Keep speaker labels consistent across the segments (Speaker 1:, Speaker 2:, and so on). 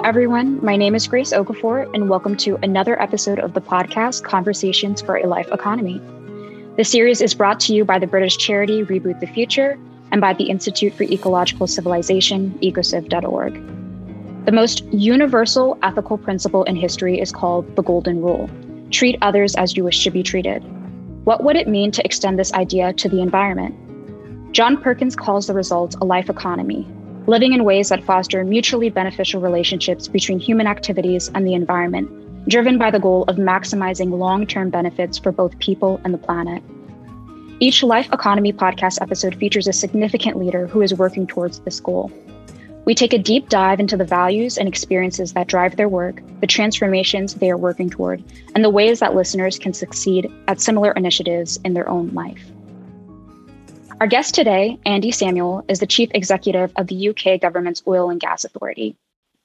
Speaker 1: everyone. My name is Grace Okafor, and welcome to another episode of the podcast, Conversations for a Life Economy. The series is brought to you by the British charity Reboot the Future and by the Institute for Ecological Civilization, ecociv.org. The most universal ethical principle in history is called the Golden Rule. Treat others as you wish to be treated. What would it mean to extend this idea to the environment? John Perkins calls the result a life economy, living in ways that foster mutually beneficial relationships between human activities and the environment, driven by the goal of maximizing long-term benefits for both people and the planet. Each Life Economy podcast episode features a significant leader who is working towards this goal. We take a deep dive into the values and experiences that drive their work, the transformations they are working toward, and the ways that listeners can succeed at similar initiatives in their own life. Our guest today, Andy Samuel, is the Chief Executive of the UK government's Oil and Gas Authority.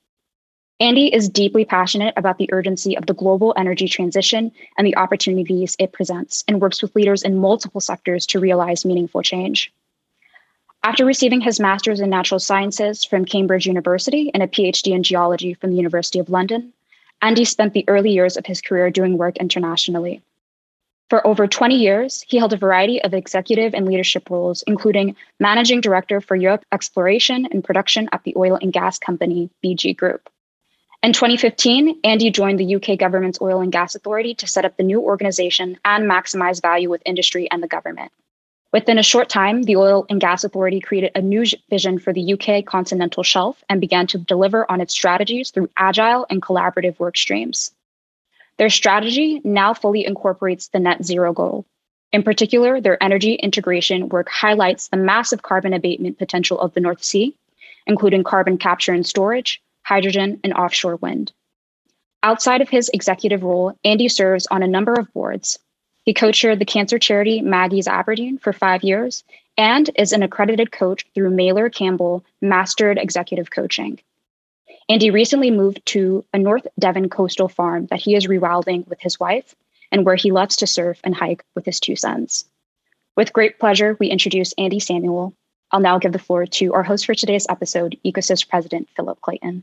Speaker 1: Andy is deeply passionate about the urgency of the global energy transition and the opportunities it presents, and works with leaders in multiple sectors to realize meaningful change. After receiving his master's in natural sciences from Cambridge University and a PhD in geology from the University of London, Andy spent the early years of his career doing work internationally. For over 20 years, he held a variety of executive and leadership roles, including Managing Director for Europe Exploration and Production at the oil and gas company BG Group. In 2015, Andy joined the UK government's Oil and Gas Authority to set up the new organization and maximize value with industry and the government. Within a short time, the Oil and Gas Authority created a new vision for the UK continental shelf and began to deliver on its strategies through agile and collaborative work streams. Their strategy now fully incorporates the net zero goal. In particular, their energy integration work highlights the massive carbon abatement potential of the North Sea, including carbon capture and storage, hydrogen, and offshore wind. Outside of his executive role, Andy serves on a number of boards. He co-chaired the cancer charity Maggie's Aberdeen for 5 years and is an accredited coach through Mailer Campbell Mastered Executive Coaching. Andy recently moved to a North Devon coastal farm that he is rewilding with his wife and where he loves to surf and hike with his 2 sons. With great pleasure, we introduce Andy Samuel. I'll now give the floor to our host for today's episode, Ecosys President Philip Clayton.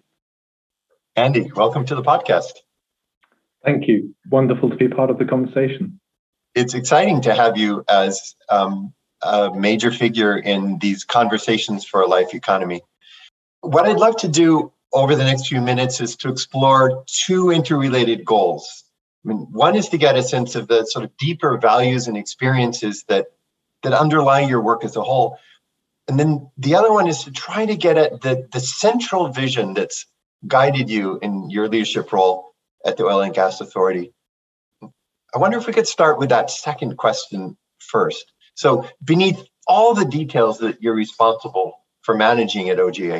Speaker 2: Andy, welcome to the podcast.
Speaker 3: Thank you. Wonderful to be part of the conversation.
Speaker 2: It's exciting to have you as a major figure in these conversations for a life economy. What I'd love to do over the next few minutes is to explore 2 interrelated goals. I mean, one is to get a sense of the sort of deeper values and experiences that underlie your work as a whole. And then the other one is to try to get at the central vision that's guided you in your leadership role at the Oil and Gas Authority. I wonder if we could start with that second question first. So beneath all the details that you're responsible for managing at OGA,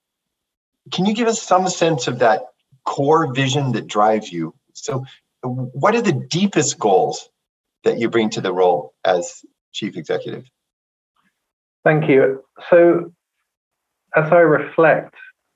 Speaker 2: can you give us some sense of that core vision that drives you? So what are the deepest goals that you bring to the role as Chief Executive?
Speaker 3: Thank you. So as I reflect,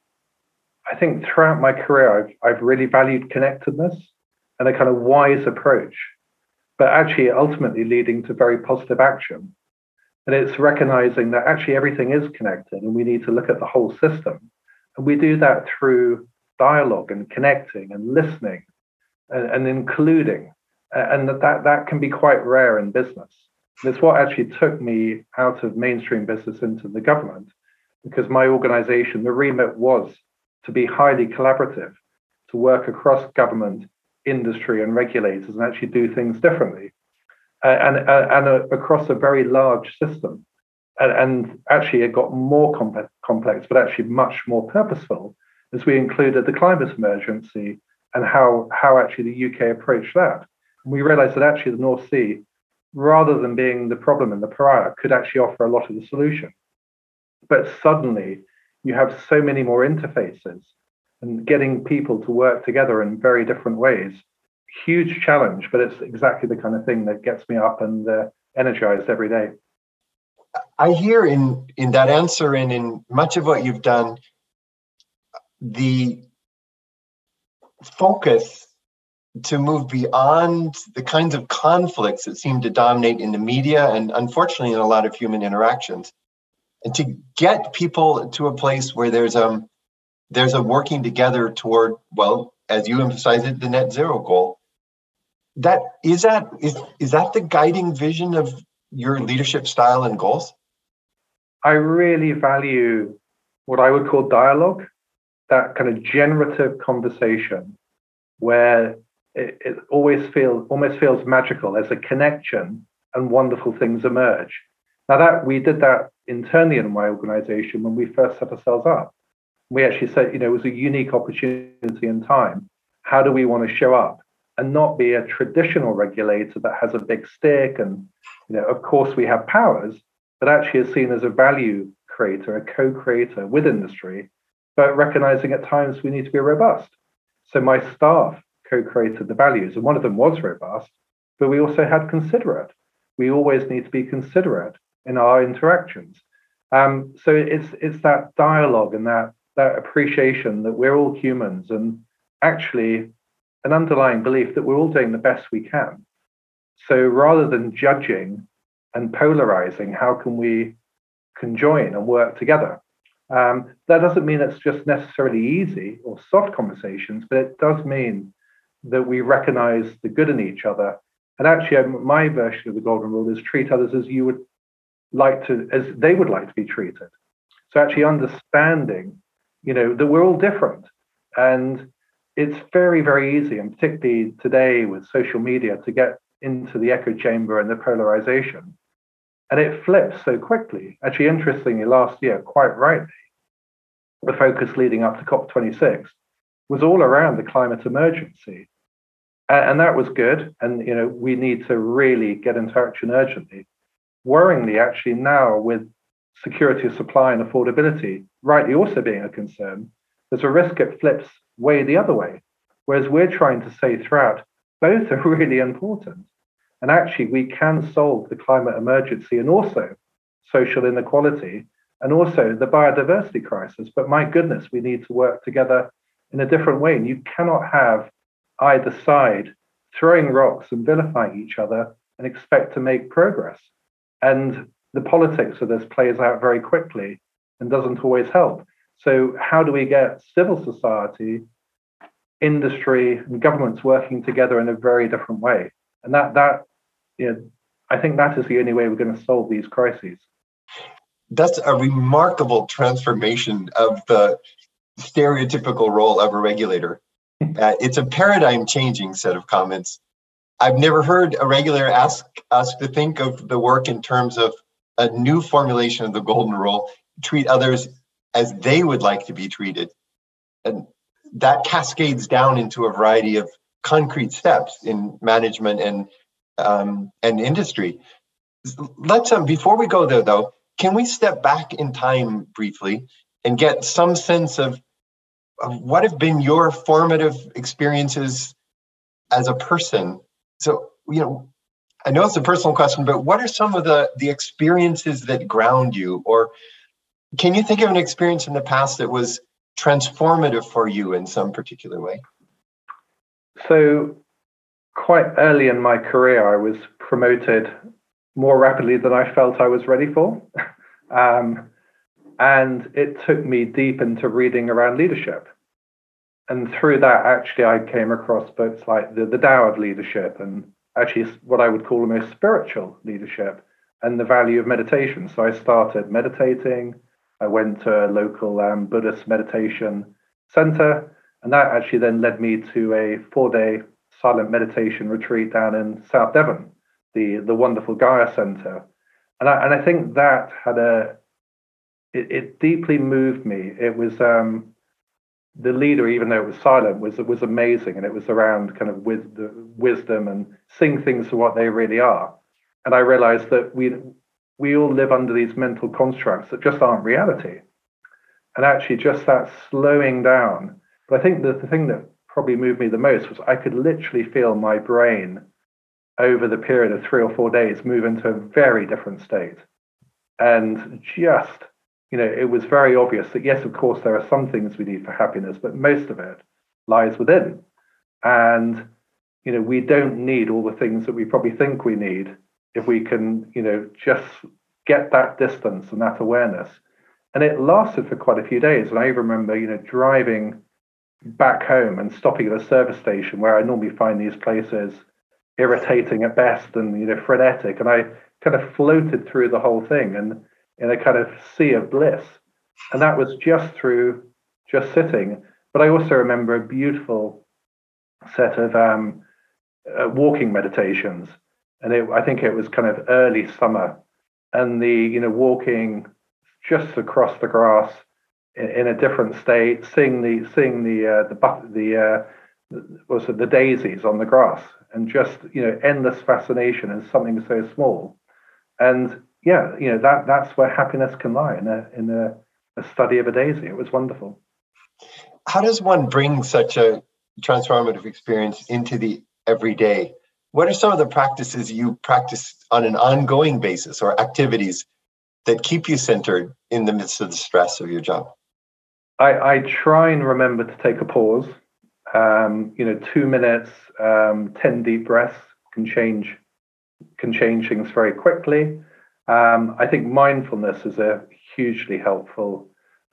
Speaker 3: I think throughout my career, I've really valued connectedness and a kind of wise approach, but actually ultimately leading to very positive action. And it's recognizing that actually everything is connected and we need to look at the whole system. And we do that through dialogue and connecting and listening and including. And that can be quite rare in business. And it's what actually took me out of mainstream business into the government, because my organization, the remit was to be highly collaborative, to work across government, industry and regulators and actually do things differently and across a very large system. And actually it got more complex, but actually much more purposeful as we included the climate emergency and how actually the UK approached that. And we realized that actually the North Sea, rather than being the problem and the pariah, could actually offer a lot of the solution. But suddenly you have so many more interfaces and getting people to work together in very different ways. Huge challenge, but it's exactly the kind of thing that gets me up and energized every day.
Speaker 2: I hear in that answer and in much of what you've done, the focus to move beyond the kinds of conflicts that seem to dominate in the media and unfortunately in a lot of human interactions, and to get people to a place where there's there's a working together toward, well, as you emphasize it, the net zero goal. Is that the guiding vision of your leadership style and goals?
Speaker 3: I really value what I would call dialogue, that kind of generative conversation where it almost feels magical. There's a connection and wonderful things emerge. Now we did that internally in my organization when we first set ourselves up. We actually said, it was a unique opportunity in time. How do we want to show up and not be a traditional regulator that has a big stick and, of course we have powers, but actually is seen as a value creator, a co-creator with industry, but recognizing at times we need to be robust. So my staff co-created the values, and one of them was robust, but we also had considerate. We always need to be considerate in our interactions. So it's that dialogue and that appreciation that we're all humans, and actually an underlying belief that we're all doing the best we can. So rather than judging and polarizing, how can we conjoin and work together? That doesn't mean it's just necessarily easy or soft conversations, but it does mean that we recognize the good in each other. And actually, my version of the golden rule is treat others as they would like to be treated. So actually understanding, that we're all different. And it's very, very easy, and particularly today with social media, to get into the echo chamber and the polarization. And it flips so quickly. Actually, interestingly, last year, quite rightly, the focus leading up to COP26 was all around the climate emergency. And that was good. And, we need to really get into action urgently. Worryingly, actually, now with security of supply and affordability rightly also being a concern, there's a risk it flips way the other way. Whereas we're trying to say throughout, both are really important. And actually, we can solve the climate emergency and also social inequality and also the biodiversity crisis. But my goodness, we need to work together in a different way. And you cannot have either side throwing rocks and vilifying each other and expect to make progress. And the politics of this plays out very quickly and doesn't always help. So how do we get civil society, industry, and governments working together in a very different way? And that I think that is the only way we're going to solve these crises.
Speaker 2: That's a remarkable transformation of the stereotypical role of a regulator. It's a paradigm-changing set of comments. I've never heard a regulator ask us to think of the work in terms of a new formulation of the golden rule: treat others as they would like to be treated. And that cascades down into a variety of concrete steps in management and industry. Let's before we go there, though, can we step back in time briefly and get some sense of what have been your formative experiences as a person? So, I know it's a personal question, but what are some of the experiences that ground you? Or can you think of an experience in the past that was transformative for you in some particular way?
Speaker 3: So quite early in my career, I was promoted more rapidly than I felt I was ready for. And it took me deep into reading around leadership. And through that, actually, I came across books like the Tao of Leadership, and actually what I would call almost spiritual leadership, and the value of meditation. So I started meditating. I went to a local Buddhist meditation center, and that actually then led me to a 4-day silent meditation retreat down in South Devon, the wonderful Gaia Center. And I think that had it deeply moved me. It was the leader, even though it was silent, was amazing, and it was around kind of with the wisdom and seeing things for what they really are. And I realized that we all live under these mental constructs that just aren't reality. And actually just that slowing down. But I think the thing that probably moved me the most was I could literally feel my brain over the period of 3 or 4 days move into a very different state. And just, it was very obvious that, yes, of course, there are some things we need for happiness, but most of it lies within. And, we don't need all the things that we probably think we need if we can, just get that distance and that awareness. And it lasted for quite a few days. And I even remember, driving back home and stopping at a service station where I normally find these places irritating at best and, frenetic. And I kind of floated through the whole thing and in a kind of sea of bliss. And that was just through just sitting. But I also remember a beautiful set of walking meditations. And I think it was kind of early summer. And the, walking just across the grass in a different state, seeing the daisies on the grass, and just endless fascination in something so small. And that's where happiness can lie, in a study of a daisy. It was wonderful.
Speaker 2: How does one bring such a transformative experience into the everyday? What are some of the practices you practice on an ongoing basis, or activities that keep you centered in the midst of the stress of your job?
Speaker 3: I try and remember to take a pause. 2 minutes, 10 deep breaths can change things very quickly. I think mindfulness is a hugely helpful.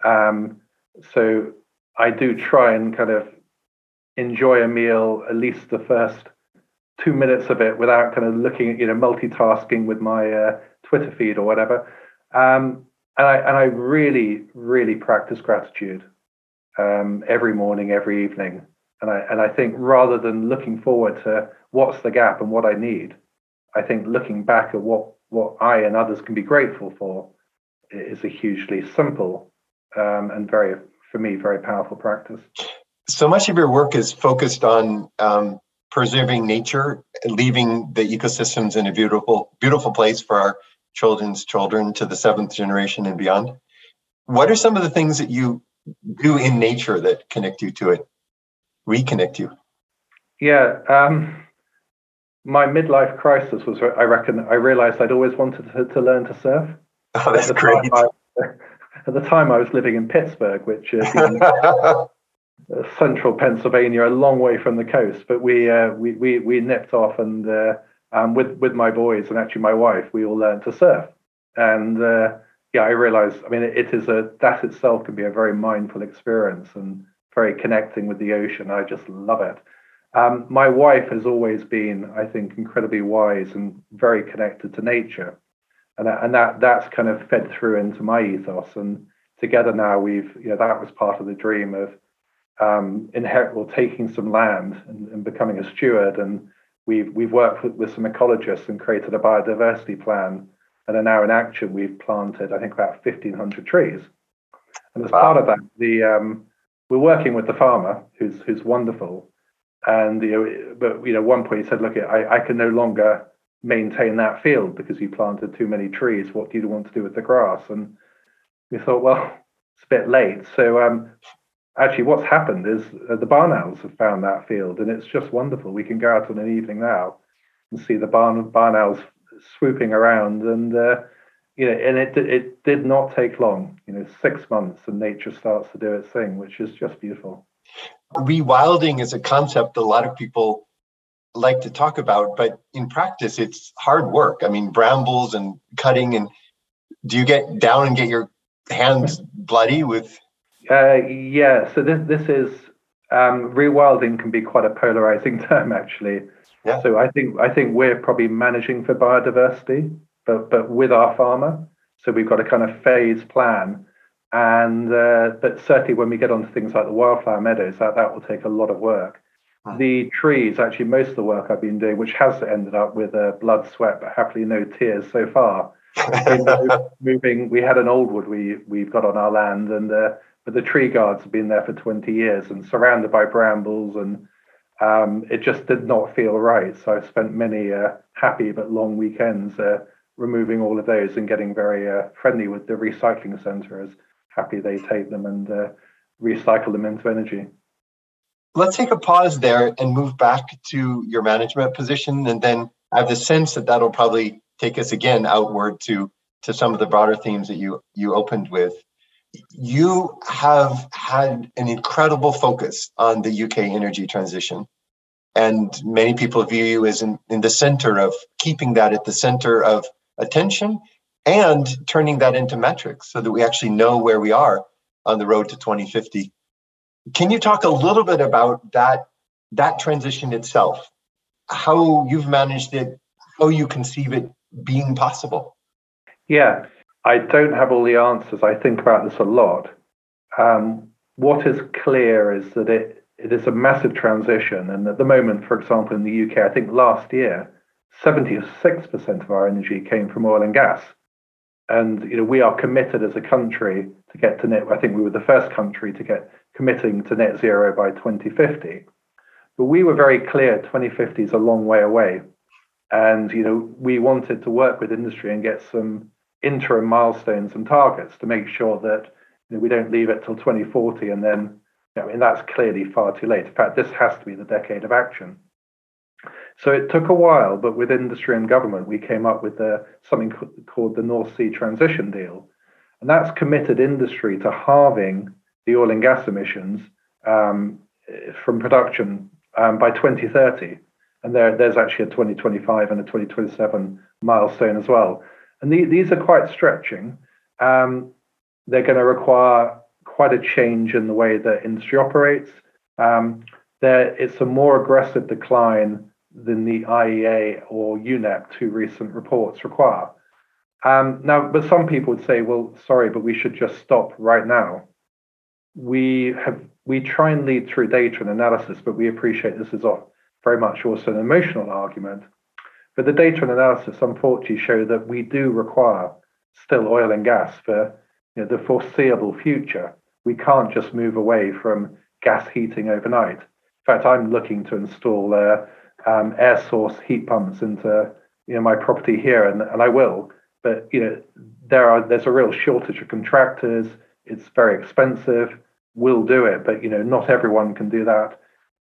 Speaker 3: So I do try and kind of enjoy a meal, at least the first 2 minutes of it, without kind of looking at, multitasking with my Twitter feed or whatever. And I really, really practice gratitude every morning, every evening. And I think rather than looking forward to what's the gap and what I need, I think looking back at what I and others can be grateful for is a hugely simple and for me, very powerful practice.
Speaker 2: So much of your work is focused on preserving nature, leaving the ecosystems in a beautiful, beautiful place for our children's children to the 7th generation and beyond. What are some of the things that you do in nature that connect you to it, reconnect you?
Speaker 3: Yeah, my midlife crisis was, I realized I'd always wanted to learn to surf.
Speaker 2: Oh, that's great.
Speaker 3: At the time, I was living in Pittsburgh, which is central Pennsylvania, a long way from the coast. But we nipped off and with my boys and actually my wife, we all learned to surf. And I realized, that itself can be a very mindful experience and very connecting with the ocean. I just love it. My wife has always been, I think, incredibly wise and very connected to nature. And that's kind of fed through into my ethos. And together now that was part of the dream of taking some land and becoming a steward. And we've worked with some ecologists and created a biodiversity plan, and are now in action. We've planted, I think, about 1,500 trees. And as part of that, we're working with the farmer, who's wonderful. And but at one point he said, "Look, I can no longer maintain that field because you planted too many trees. What do you want to do with the grass?" And we thought, well, it's a bit late. So actually, what's happened is the barn owls have found that field, and it's just wonderful. We can go out on an evening now and see the barn owls swooping around, and and it did not take long. 6 months, and nature starts to do its thing, which is just beautiful.
Speaker 2: Rewilding is a concept a lot of people like to talk about, but in practice, it's hard work. Brambles and cutting, and do you get down and get your hands bloody with?
Speaker 3: Yeah, so this is rewilding can be quite a polarizing term, actually.
Speaker 2: Yeah.
Speaker 3: So I think we're probably managing for biodiversity, but with our farmer. So we've got a kind of phase plan, and but certainly when we get onto things like the wildflower meadows, that will take a lot of work. The trees, actually, most of the work I've been doing, which has ended up with blood, sweat, but happily no tears so far. Moving, we had an old wood we've got on our land, and but the tree guards have been there for 20 years and surrounded by brambles, and it just did not feel right. So I've spent many happy but long weekends removing all of those and getting very friendly with the recycling centre, as happy they take them and recycle them into energy.
Speaker 2: Let's take a pause there and move back to your management position, and then I have the sense that that'll probably take us again outward to some of the broader themes that you opened with. You have had an incredible focus on the UK energy transition, and many people view you as in the center of keeping that at the center of attention and turning that into metrics so that we actually know where we are on the road to 2050. Can you talk a little bit about that transition itself, how you've managed it, how you conceive it being possible?
Speaker 3: Yeah, I don't have all the answers. I think about this a lot. What is clear is that it is a massive transition. And at the moment, for example, in the UK, I think last year, 76% of our energy came from oil and gas. And we are committed as a country to get to net. I think we were the first country to get committing to net zero by 2050. But we were very clear 2050 is a long way away. And we wanted to work with industry and get some interim milestones and targets to make sure that we don't leave it till 2040 and then, that's clearly far too late. In fact, this has to be the decade of action. So it took a while, but with industry and government, we came up with something called the North Sea Transition Deal. And that's committed industry to halving the oil and gas emissions from production by 2030. And there's actually a 2025 and a 2027 milestone as well. And these are quite stretching. They're going to require quite a change in the way that industry operates. It's a more aggressive decline than the IEA or UNEP, two recent reports, require. Now, but some people would say, well, sorry, but we should just stop right now. We try and lead through data and analysis, but we appreciate this is very much also an emotional argument. But the data and analysis, unfortunately, show that we do require still oil and gas for the foreseeable future. We can't just move away from gas heating overnight. In fact, I'm looking to install air source heat pumps into my property here, and I will. But there's a real shortage of contractors. It's very expensive. We'll do it, but not everyone can do that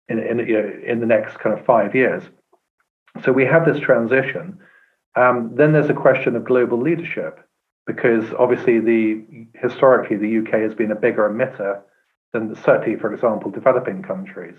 Speaker 3: in the next kind of 5 years. So we have this transition. Then there's a question of global leadership, because obviously historically the UK has been a bigger emitter than certainly, for example, developing countries.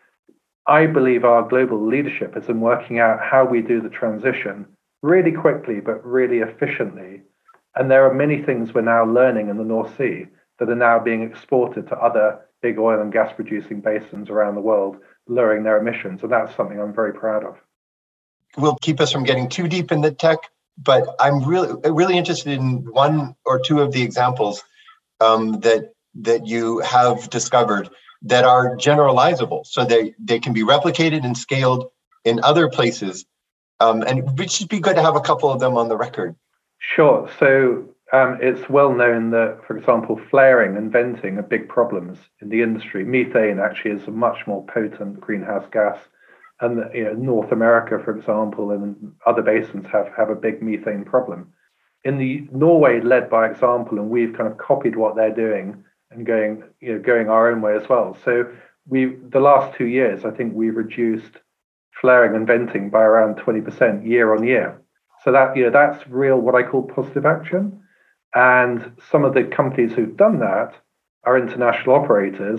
Speaker 3: I believe our global leadership is in working out how we do the transition really quickly, but really efficiently. And there are many things we're now learning in the North Sea that are now being exported to other big oil and gas producing basins around the world, lowering their emissions. And that's something I'm very proud of.
Speaker 2: Will keep us from getting too deep in the tech, but I'm really interested in one or two of the examples that you have discovered that are generalizable, so they can be replicated and scaled in other places. And it would just be good to have a couple of them on the record.
Speaker 3: Sure. So it's well known that, for example, flaring and venting are big problems in the industry. Methane actually is a much more potent greenhouse gas. And North America, for example, and other basins have a big methane problem. In the Norway led by example, and we've kind of copied what they're doing and going our own way as well. So the last 2 years, I think we've reduced flaring and venting by around 20% year on year. So that's real, what I call positive action. And some of the companies who've done that are international operators,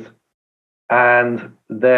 Speaker 3: and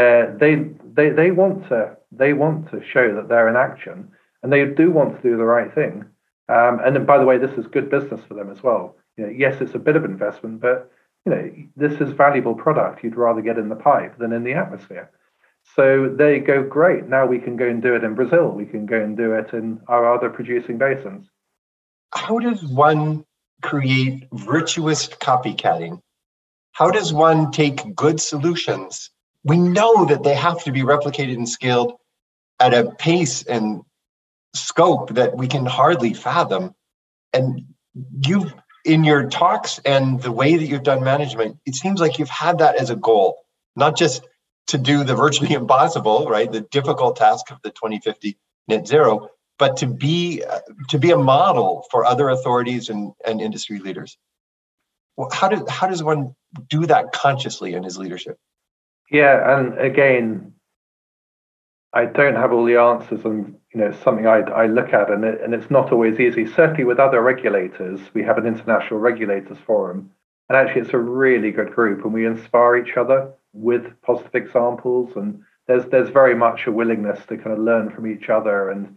Speaker 3: they want to show that they're in action, and they do want to do the right thing. And then, by the way, this is good business for them as well. Yes, it's a bit of investment, but this is valuable product you'd rather get in the pipe than in the atmosphere. So they go, great. Now we can go and do it in Brazil. We can go and do it in our other producing basins.
Speaker 2: How does one create virtuous copycatting? How does one take good solutions? We know that they have to be replicated and scaled at a pace and scope that we can hardly fathom. And you've, in your talks and the way that you've done management, it seems like you've had that as a goal, not just to do the virtually impossible, right? The difficult task of the 2050 net zero, but to be a model for other authorities and industry leaders. Well, how does one do that consciously in his leadership?
Speaker 3: Yeah, and again, I don't have all the answers, and something I look at, and it's not always easy. Certainly with other regulators, we have an international regulators forum, and actually it's a really good group, and we inspire each other with positive examples, and there's very much a willingness to kind of learn from each other, and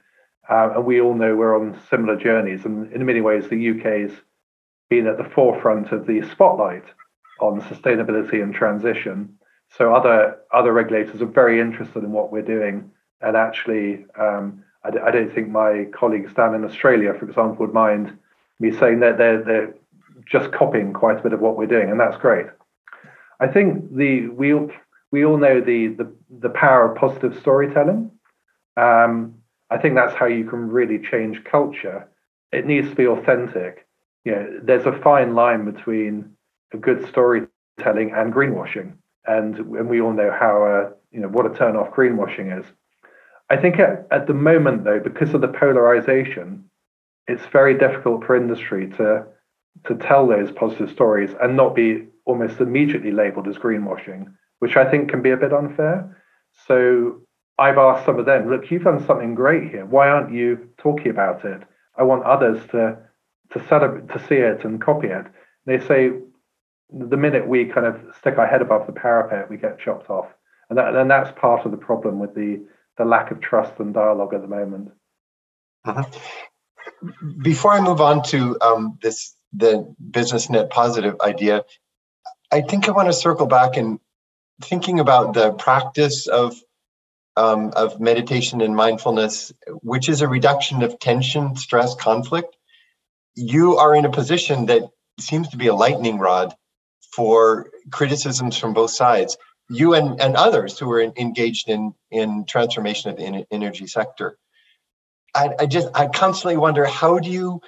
Speaker 3: And we all know we're on similar journeys. And in many ways, the UK's been at the forefront of the spotlight on sustainability and transition. So other regulators are very interested in what we're doing. And actually, I don't think my colleagues down in Australia, for example, would mind me saying that they're just copying quite a bit of what we're doing, and that's great. I think we all know the power of positive storytelling. I think that's how you can really change culture. It needs to be authentic. There's a fine line between a good storytelling and greenwashing, and we all know how what a turn off greenwashing is. I think at the moment, though, because of the polarization, it's very difficult for industry to tell those positive stories and not be almost immediately labeled as greenwashing, which I think can be a bit unfair. So I've asked some of them, look, you've done something great here. Why aren't you talking about it? I want others to see it and copy it. And they say the minute we kind of stick our head above the parapet, we get chopped off. And that's part of the problem with the lack of trust and dialogue at the moment.
Speaker 2: Uh-huh. Before I move on to the business net positive idea, I think I want to circle back and thinking about the practice of meditation and mindfulness, which is a reduction of tension, stress, conflict. You are in a position that seems to be a lightning rod for criticisms from both sides. You and others who are engaged in transformation of the energy sector. I constantly wonder, how do you,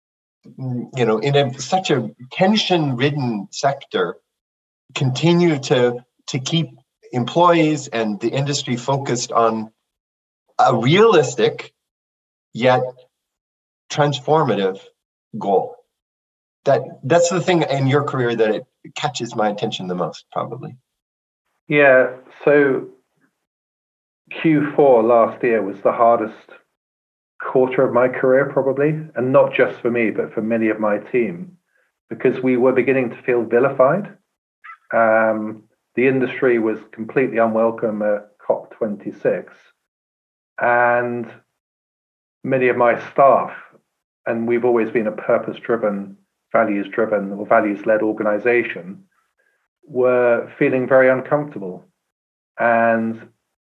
Speaker 2: in such a tension-ridden sector, continue to keep employees and the industry focused on a realistic yet transformative goal? That's the thing in your career that it catches my attention the most, probably.
Speaker 3: Yeah, so Q4 last year was the hardest quarter of my career, probably, and not just for me, but for many of my team, because we were beginning to feel vilified. The industry was completely unwelcome at COP26, and many of my staff, and we've always been a purpose-driven, values-driven or values-led organization, were feeling very uncomfortable. And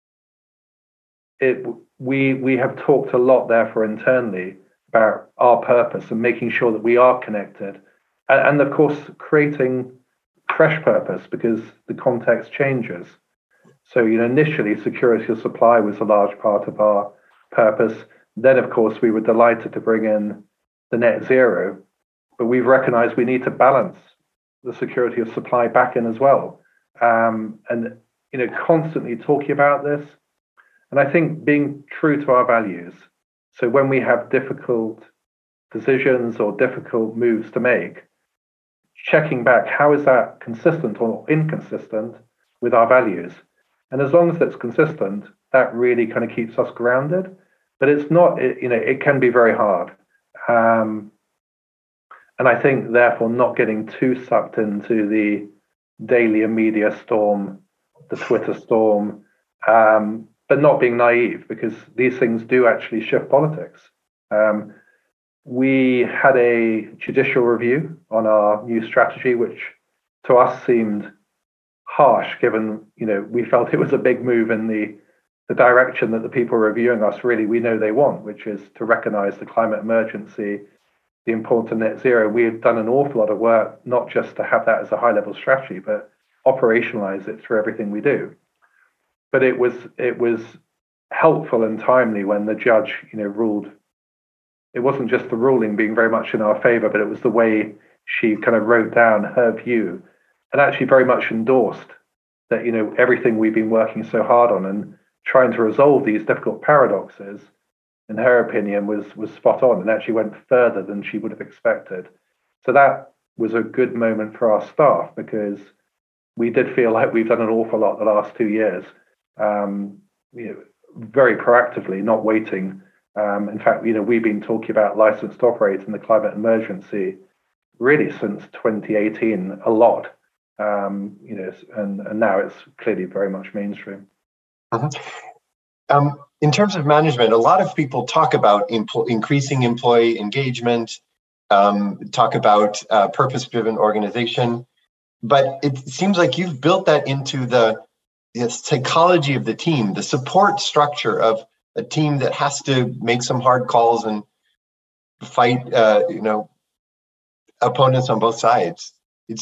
Speaker 3: we have talked a lot therefore internally about our purpose and making sure that we are connected, and of course creating fresh purpose because the context changes. So initially security of supply was a large part of our purpose. Then of course we were delighted to bring in the net zero, but we've recognized we need to balance the security of supply back in as well, and constantly talking about this. And I think being true to our values. So when we have difficult decisions or difficult moves to make, checking back, how is that consistent or inconsistent with our values? And as long as it's consistent, that really kind of keeps us grounded. But it's not, it can be very hard. And I think, therefore, not getting too sucked into the daily media storm, the Twitter storm, but not being naive, because these things do actually shift politics. We had a judicial review on our new strategy, which to us seemed harsh, given we felt it was a big move in the direction that the people reviewing us really we know they want, which is to recognize the climate emergency, the importance of net zero. We have done an awful lot of work, not just to have that as a high-level strategy, but operationalize it through everything we do. But it was helpful and timely when the judge, ruled. It wasn't just the ruling being very much in our favor, but it was the way she kind of wrote down her view and actually very much endorsed that, everything we've been working so hard on and trying to resolve these difficult paradoxes, in her opinion, was spot on and actually went further than she would have expected. So that was a good moment for our staff, because we did feel like we've done an awful lot the last 2 years, very proactively, not waiting. In fact, we've been talking about license to operate in the climate emergency really since 2018 a lot, and now it's clearly very much mainstream.
Speaker 2: Uh-huh. in terms of management, a lot of people talk about increasing employee engagement, talk about purpose-driven organization, but it seems like you've built that into the psychology of the team, the support structure of a team that has to make some hard calls and fight, opponents on both sides.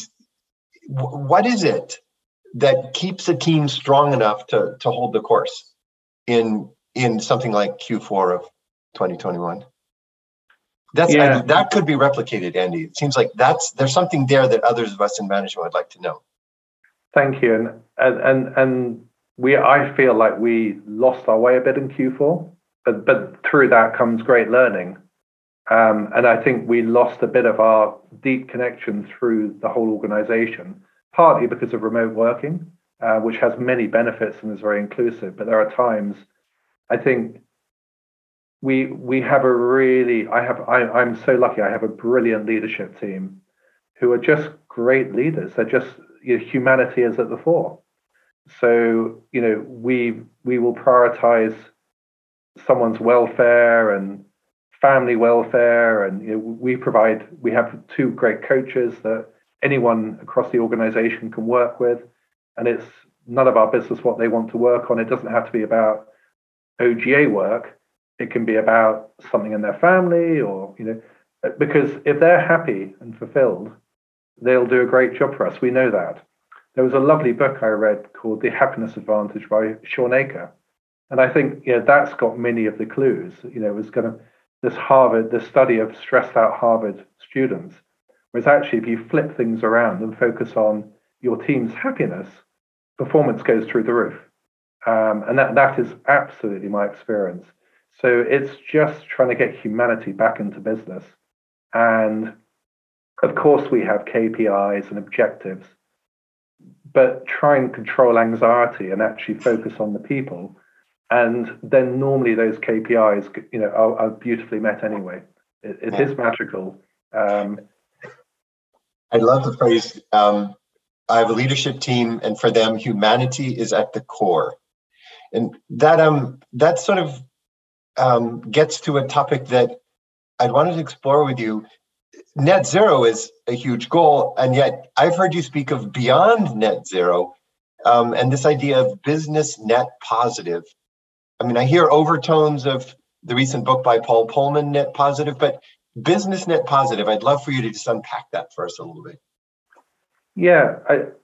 Speaker 2: What is it that keeps a team strong enough to hold the course in something like Q4 of 2021? That could be replicated, Andy. It seems like there's something there that others of us in management would like to know.
Speaker 3: Thank you, and I feel like we lost our way a bit in Q4, but through that comes great learning, and I think we lost a bit of our deep connection through the whole organization, partly because of remote working, which has many benefits and is very inclusive. But there are times, I think, we have I'm so lucky. I have a brilliant leadership team who are just great leaders. They're just, humanity is at the fore. So, we will prioritize someone's welfare and family welfare, and we have 2 great coaches that anyone across the organization can work with, and it's none of our business what they want to work on. It doesn't have to be about OGA work. It can be about something in their family, or because if they're happy and fulfilled, they'll do a great job for us. We know that. There was a lovely book I read called The Happiness Advantage by Sean Aker, and I think that's got many of the clues. It was this study of stressed out Harvard students, whereas actually if you flip things around and focus on your team's happiness, performance goes through the roof, and that is absolutely my experience. So it's just trying to get humanity back into business. And of course, we have KPIs and objectives, but try and control anxiety and actually focus on the people. And then normally those KPIs, are beautifully met anyway. It is magical.
Speaker 2: I love the phrase, I have a leadership team, and for them, humanity is at the core. And that sort of gets to a topic that I wanted to explore with you. Net zero is a huge goal, and yet I've heard you speak of beyond net zero, and this idea of business net positive. I mean, I hear overtones of the recent book by Paul Pullman, Net Positive, but business net positive, I'd love for you to just unpack that for us a little bit.
Speaker 3: Yeah,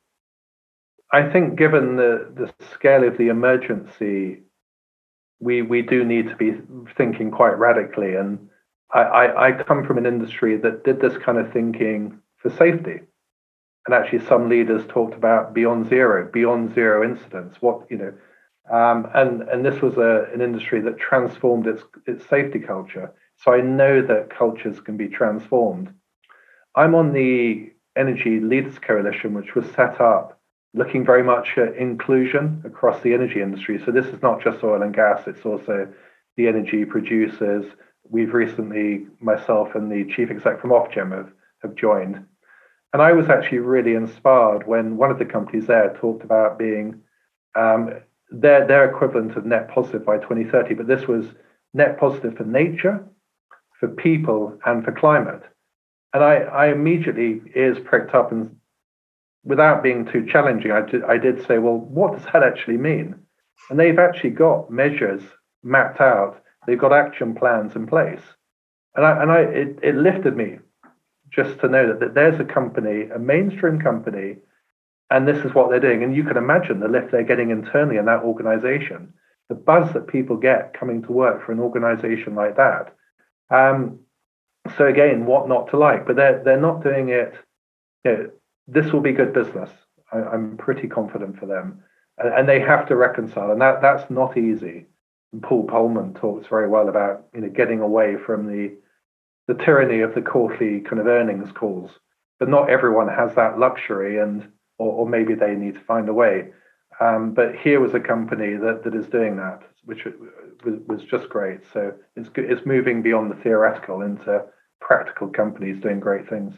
Speaker 3: I think given the scale of the emergency, we do need to be thinking quite radically. And I come from an industry that did this kind of thinking for safety. And actually some leaders talked about beyond zero incidents, and this was an industry that transformed its safety culture. So I know that cultures can be transformed. I'm on the Energy Leaders Coalition, which was set up looking very much at inclusion across the energy industry. So this is not just oil and gas, it's also the energy producers. We've recently, myself and the chief exec from Ofgem have joined. And I was actually really inspired when one of the companies there talked about being their equivalent of net positive by 2030, but this was net positive for nature, for people, and for climate. And I immediately, ears pricked up, and without being too challenging, I did say, well, what does that actually mean? And they've actually got measures mapped out. They've got action plans in place. And it lifted me just to know that there's a company, a mainstream company, and this is what they're doing. And you can imagine the lift they're getting internally in that organization, the buzz that people get coming to work for an organization like that. So again, what not to like, but they're not doing it. This will be good business. I'm pretty confident for them, and they have to reconcile, and that's not easy. And Paul Pullman talks very well about getting away from the tyranny of the quarterly kind of earnings calls, but not everyone has that luxury, or maybe they need to find a way. But here was a company that is doing that, which was just great. So it's moving beyond the theoretical into practical companies doing great things.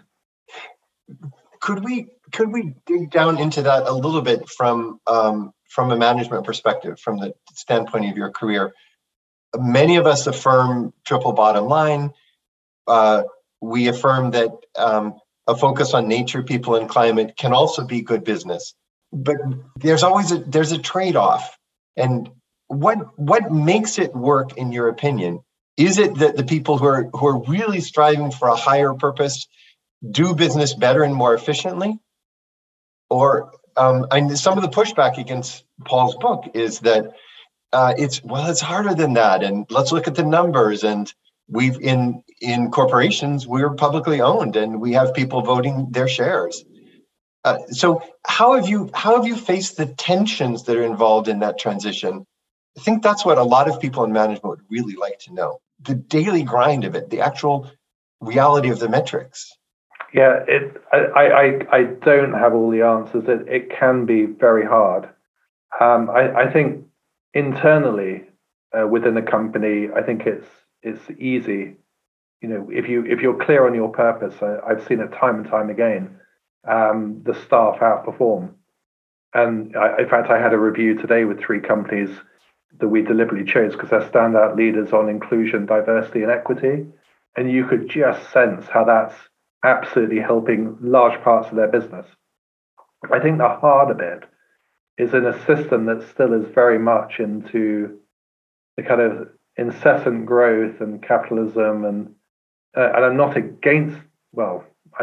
Speaker 2: Could we dig down into that a little bit from a management perspective, from the standpoint of your career? many of us affirm triple bottom line. We affirm that a focus on nature, people, and climate can also be good business. But there's always a trade-off. And what makes it work, in your opinion? Is it that the people who are really striving for a higher purpose do business better and more efficiently? Or and some of the pushback against Paul's book is that it's harder than that, and let's look at the numbers. And we've in corporations, we're publicly owned, and we have people voting their shares. So how have you faced the tensions that are involved in that transition? I think that's what a lot of people in management would really like to know. The daily grind of it, the actual reality of the metrics.
Speaker 3: Yeah, I don't have all the answers. It can be very hard. I think internally within a company, I think it's easy. If you're clear on your purpose, I've seen it time and time again. The staff outperform. And in fact, I had a review today with 3 companies that we deliberately chose because they're standout leaders on inclusion, diversity, and equity. And you could just sense how that's absolutely helping large parts of their business. I think the harder bit is in a system that still is very much into the kind of incessant growth and capitalism, and I'm not against. Well,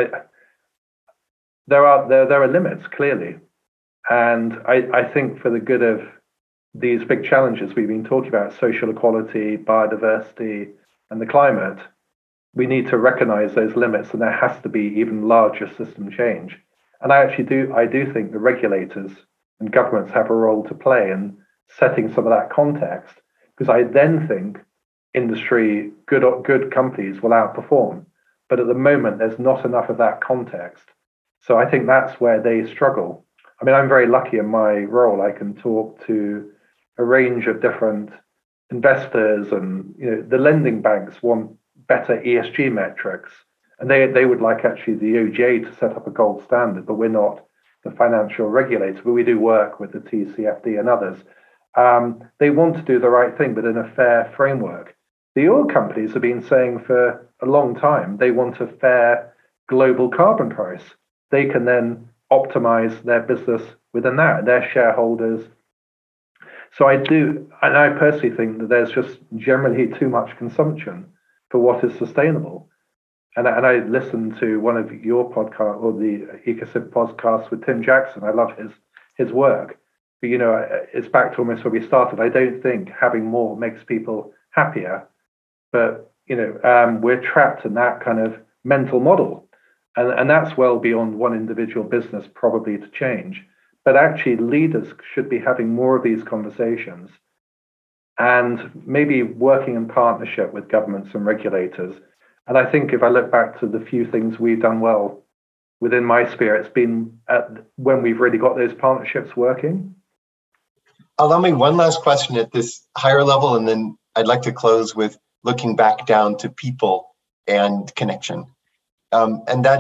Speaker 3: there are limits clearly, and I think for the good of these big challenges we've been talking about, social equality, biodiversity, and the climate, we need to recognize those limits, and there has to be even larger system change. And I do think the regulators and governments have a role to play in setting some of that context, because I then think industry, good companies will outperform. But at the moment, there's not enough of that context. So I think that's where they struggle. I mean, I'm very lucky in my role. I can talk to a range of different investors, and the lending banks want better ESG metrics, and they would like actually the OGA to set up a gold standard, but we're not the financial regulator, but we do work with the TCFD and others. They want to do the right thing, but in a fair framework. The oil companies have been saying for a long time they want a fair global carbon price. They can then optimize their business within that, their shareholders. So I do, and I personally think that there's just generally too much consumption for what is sustainable. And I listened to one of your podcasts, or the Ecosystem podcast with Tim Jackson. I love his work. But it's back to almost where we started. I don't think having more makes people happier, but we're trapped in that kind of mental model, and that's well beyond one individual business probably to change. But actually, leaders should be having more of these conversations, and maybe working in partnership with governments and regulators. And I think if I look back to the few things we've done well within my sphere, it's been when we've really got those partnerships working.
Speaker 2: Allow me one last question at this higher level, and then I'd like to close with looking back down to people and connection. And that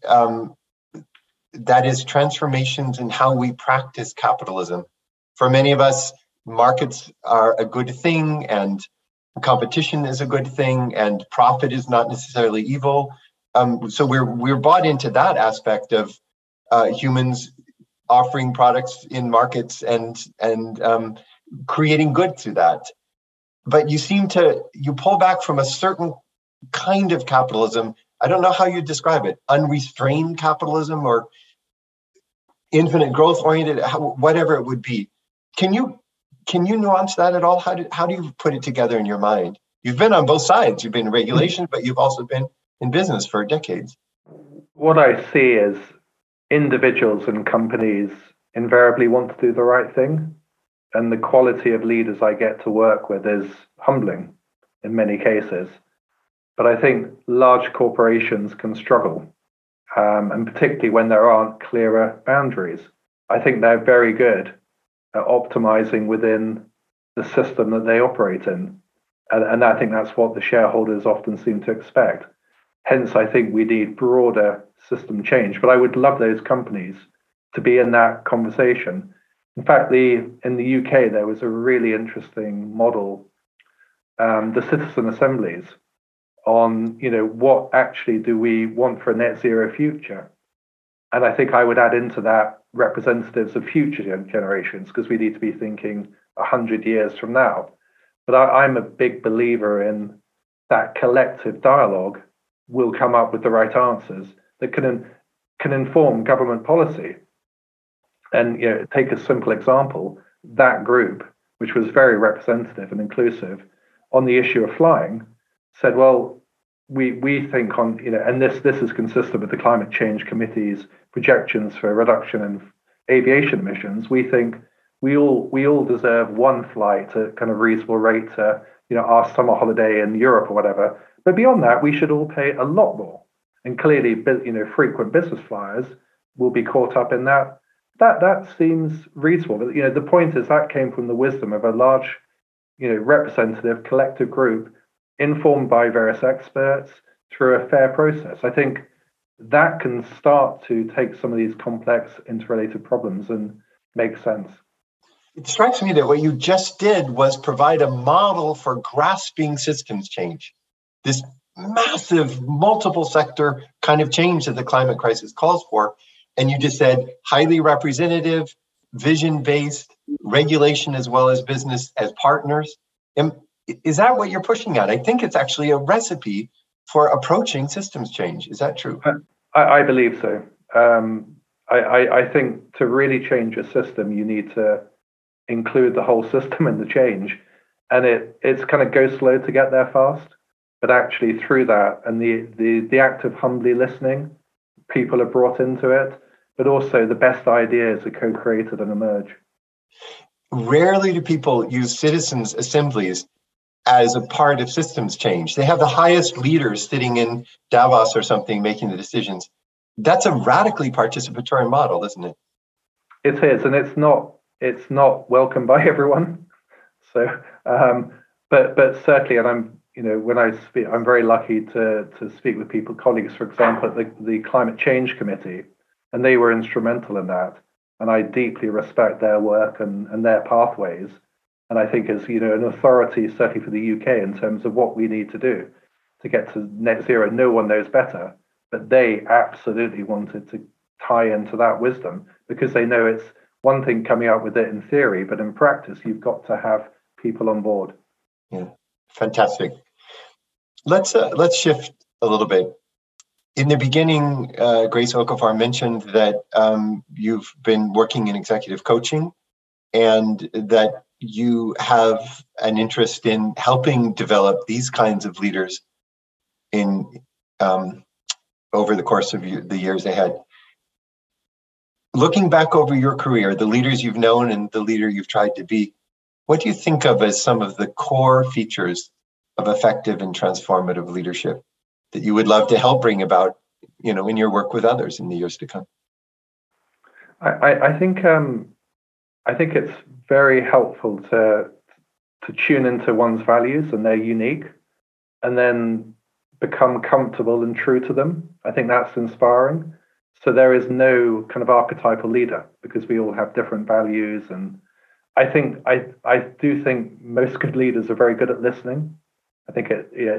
Speaker 2: is transformations in how we practice capitalism. For many of us, markets are a good thing, and competition is a good thing, and profit is not necessarily evil. So we're bought into that aspect of humans offering products in markets and creating good through that. But you pull back from a certain kind of capitalism. I don't know how you describe it, unrestrained capitalism or infinite growth oriented, whatever it would be. Can you nuance that at all? How do you put it together in your mind? You've been on both sides. You've been in regulation, but you've also been in business for decades.
Speaker 3: What I see is individuals and companies invariably want to do the right thing. And the quality of leaders I get to work with is humbling in many cases. But I think large corporations can struggle, and particularly when there aren't clearer boundaries. I think they're very good at optimizing within the system that they operate in. And I think that's what the shareholders often seem to expect. Hence, I think we need broader system change. But I would love those companies to be in that conversation. In fact, in the UK, there was a really interesting model the citizen assemblies on, what actually do we want for a net zero future. And I think I would add into that representatives of future generations, because we need to be thinking 100 years from now. But I'm a big believer in that collective dialogue will come up with the right answers that can inform government policy. And take a simple example, that group, which was very representative and inclusive on the issue of flying, said, well, we think on, and this is consistent with the Climate Change Committee's projections for reduction in aviation emissions. We think we all deserve one flight at kind of reasonable rate to, our summer holiday in Europe or whatever. But beyond that, we should all pay a lot more. And clearly, frequent business flyers will be caught up in that. That seems reasonable. But the point is that came from the wisdom of a large, representative collective group, informed by various experts through a fair process. I think that can start to take some of these complex interrelated problems and make sense.
Speaker 2: It strikes me that what you just did was provide a model for grasping systems change, this massive multiple sector kind of change that the climate crisis calls for. And you just said highly representative, vision-based, regulation as well as business as partners. And is that what you're pushing at? I think it's actually a recipe for approaching systems change. Is that true?
Speaker 3: I believe so. I think to really change a system, you need to include the whole system in the change. And it's kind of go slow to get there fast. But actually through that and the act of humbly listening, people are brought into it, but also the best ideas are co-created and emerge.
Speaker 2: Rarely do people use citizens' assemblies as a part of systems change. They have the highest leaders sitting in Davos or something making the decisions. That's a radically participatory model, isn't it?
Speaker 3: It is, and it's not welcomed by everyone. So, but certainly, and I'm when I speak, I'm very lucky to speak with people, colleagues, for example, at the Climate Change Committee, and they were instrumental in that. And I deeply respect their work and their pathways. And I think as an authority, certainly for the UK, in terms of what we need to do to get to net zero, no one knows better. But they absolutely wanted to tie into that wisdom, because they know it's one thing coming up with it in theory, but in practice, you've got to have people on board.
Speaker 2: Yeah, fantastic. Let's shift a little bit. In the beginning, Grace Okafor mentioned that you've been working in executive coaching and that you have an interest in helping develop these kinds of leaders in over the course of the years ahead. Looking back over your career, the leaders you've known and the leader you've tried to be, what do you think of as some of the core features of effective and transformative leadership that you would love to help bring about, in your work with others in the years to come?
Speaker 3: I think it's very helpful to tune into one's values, and they're unique, and then become comfortable and true to them. I think that's inspiring. So there is no kind of archetypal leader, because we all have different values. And I do think most good leaders are very good at listening. I think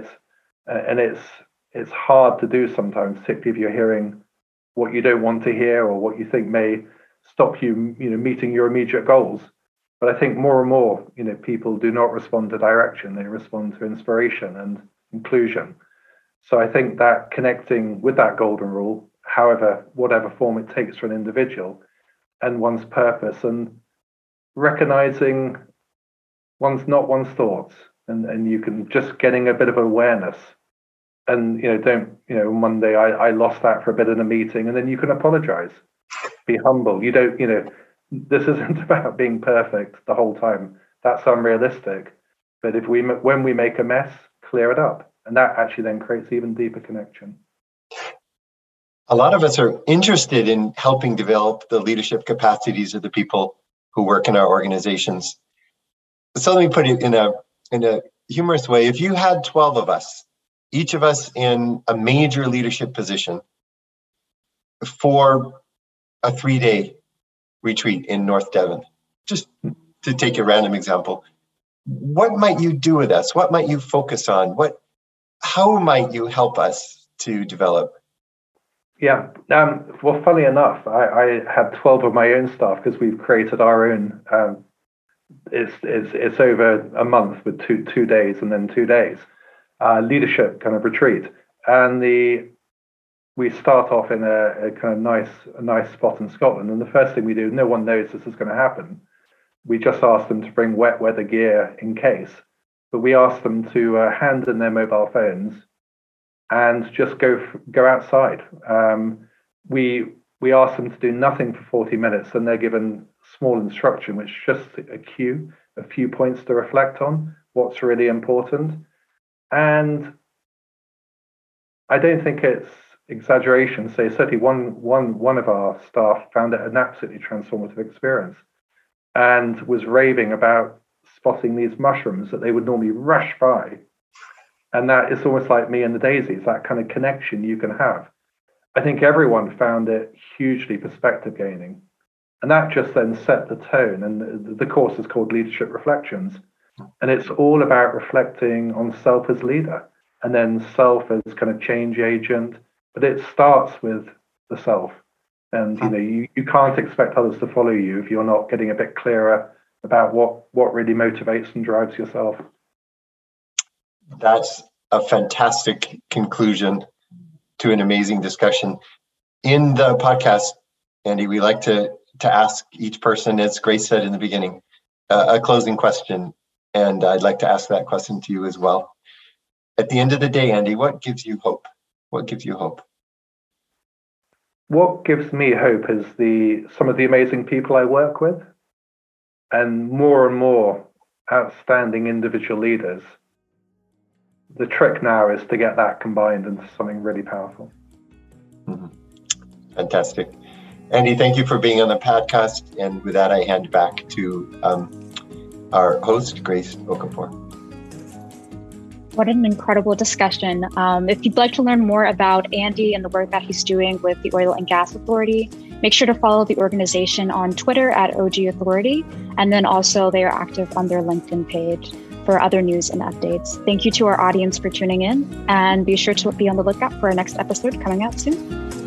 Speaker 3: it's hard to do sometimes, particularly if you're hearing what you don't want to hear or what you think may stop you, meeting your immediate goals. But I think more and more, people do not respond to direction; they respond to inspiration and inclusion. So I think that connecting with that golden rule, whatever form it takes for an individual, and one's purpose, and recognizing one's thoughts, and you can just getting a bit of awareness, and one day I lost that for a bit in a meeting, and then you can apologize, be humble. You don't, this isn't about being perfect the whole time. That's unrealistic. But when we make a mess, clear it up. And that actually then creates even deeper connection.
Speaker 2: A lot of us are interested in helping develop the leadership capacities of the people who work in our organizations. So let me put it in a humorous way. If you had 12 of us, each of us in a major leadership position, for a 3-day retreat in North Devon, just to take a random example, what might you do with us? What might you focus on? How might you help us to develop?
Speaker 3: Yeah. Well, funny enough, I had 12 of my own staff because we've created our own. It's over a month with two days and then 2 days leadership kind of retreat, and we start off in a kind of nice spot in Scotland. And the first thing we do, no one knows this is going to happen. We just ask them to bring wet weather gear in case, but we ask them to hand in their mobile phones and just go outside. We ask them to do nothing for 40 minutes, and they're given small instruction, which is just a few points to reflect on what's really important. And I don't think it's exaggeration to say certainly one of our staff found it an absolutely transformative experience and was raving about spotting these mushrooms that they would normally rush by. And that is almost like me and the daisies, that kind of connection you can have. I think everyone found it hugely perspective gaining. And that just then set the tone. And the course is called Leadership Reflections. And it's all about reflecting on self as leader and then self as kind of change agent. But it starts with the self. And you can't expect others to follow you if you're not getting a bit clearer about what really motivates and drives yourself.
Speaker 2: That's a fantastic conclusion to an amazing discussion. In the podcast, Andy, we like to ask each person, as Grace said in the beginning, a closing question. And I'd like to ask that question to you as well. At the end of the day, Andy, what gives you hope? What gives you hope?
Speaker 3: What gives me hope is some of the amazing people I work with, and more outstanding individual leaders. The trick now is to get that combined into something really powerful.
Speaker 2: Mm-hmm. Fantastic. Andy, thank you for being on the podcast. And with that, I hand back to our host, Grace Okafor.
Speaker 1: What an incredible discussion. If you'd like to learn more about Andy and the work that he's doing with the Oil and Gas Authority, make sure to follow the organization on Twitter at OG Authority. And then also they are active on their LinkedIn page for other news and updates. Thank you to our audience for tuning in, and be sure to be on the lookout for our next episode coming out soon.